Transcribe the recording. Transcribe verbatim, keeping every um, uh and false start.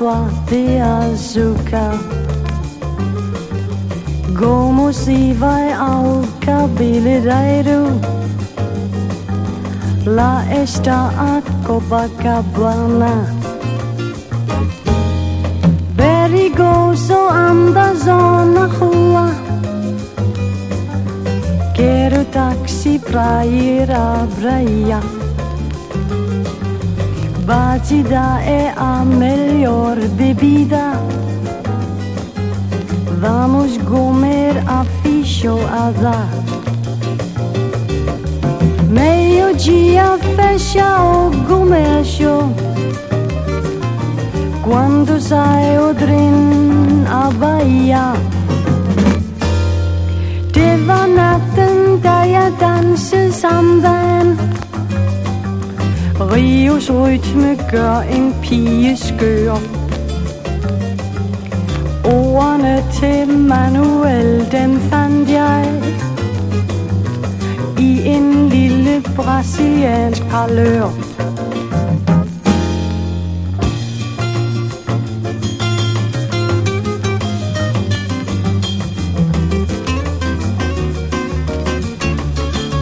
toi de azúcar. Como si vai ao cabeleireiro. Lá está a Copacabana. Perigoso andar na rua. Quero táxi pra ir à praia. Batida é a melhor bebida. Vamos comer a feijoada. Meio-dia fecha o comércio. Quando sai o trem à Bahia. Det var natten da jeg dansede samban. Rios rytme gør en pige skør. Ordene til Manuel, dem fandt jeg i en lille brasiliansk parlør.